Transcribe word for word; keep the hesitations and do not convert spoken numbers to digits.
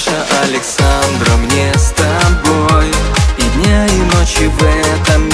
Александра, мне с тобой и дня, и ночи в этом